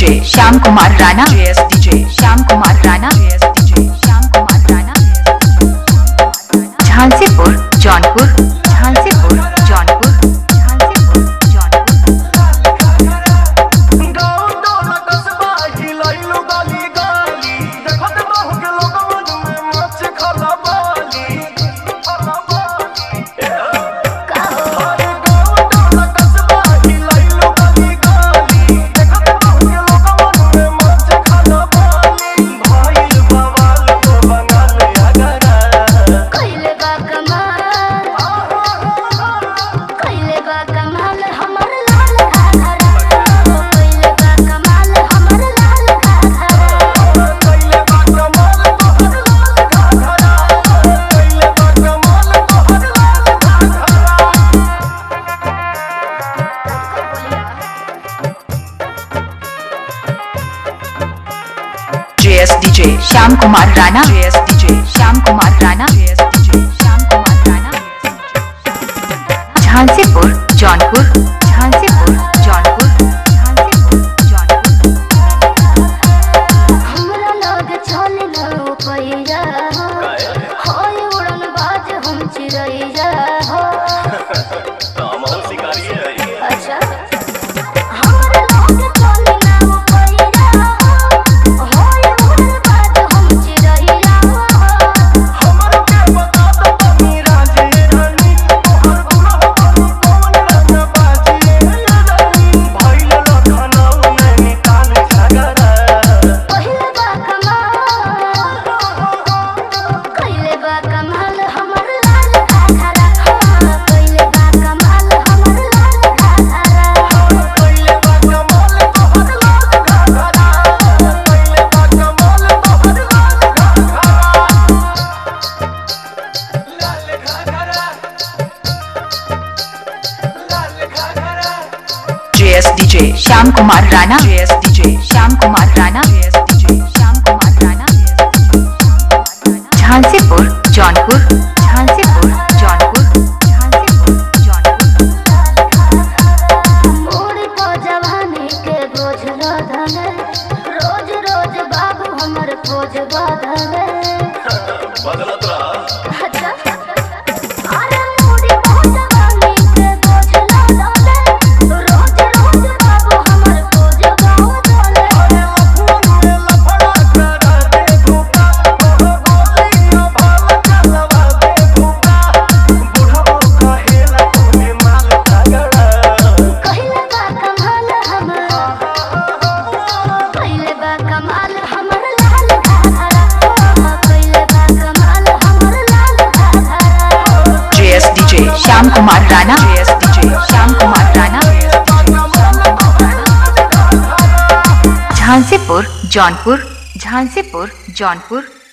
DJ Shyam Kumar Rana, DJ Shyam Kumar Rana, DJ Shyam Kumar Rana, Jhansipur Jaunpur, Jhansipur Jaunpur, Jhansipur Jaunpur. DJ Shyam Kumar Rana, DJ Shyam Kumar Rana, DJ Shyam Kumar Rana, Jhansipur Jaunpur, Jhansipur Jaunpur, Jhansipur Jaunpur. हमरा लग चल लो पैया होय उड़न बाज हम चिड़ैया हो हम हो शिकारी है। अच्छा हमरा लग चल लो पैया होय उड़न बाज हम चिड़ैया हमर के बता दो मेरा जे रानी तोहर गुना कौन रंग बाजी रानी भइल लखनऊ में निकाल झगड़ा पहिले बा कमाल हमर लाल घाघरा पहिले बा कमाल हमर लाल घाघरा पहिले बा कमाल तोहर लाल घाघरा पहिले बा कमाल तोहर लाल घाघरा लाल घाघरा। DJ Shyam Kumar Rana, DJ Shyam Kumar Rana, DJ Shyam Kumar Rana, Jhansipur Jaunpur, Jhansipur Jaunpur, Jhansipur Jaunpur. मोर को जवानी के बोझ लदल रोज रोज बाबू हमर खोज बदल बदलत रहा अच्छा अरे मोर को जवानी के बोझ लदल रोज रोज बाबू हमर खोज बदल अरे लफुन में लफड़ा करा दे धोखा गोलियां बाल चलवा दे धोखा बुढ़ऊ कहेला तोने माल तगड़ा पहिले बा कमाल हमर पहिले बा कमाल हमर लाल घाघरा पहिले बा कमाल हमर लाल घाघरा डीजे श्याम कुमार राणा, डीजे श्याम कुमार राणा, झांसीपुर जौनपुर, झांसीपुर जौनपुर।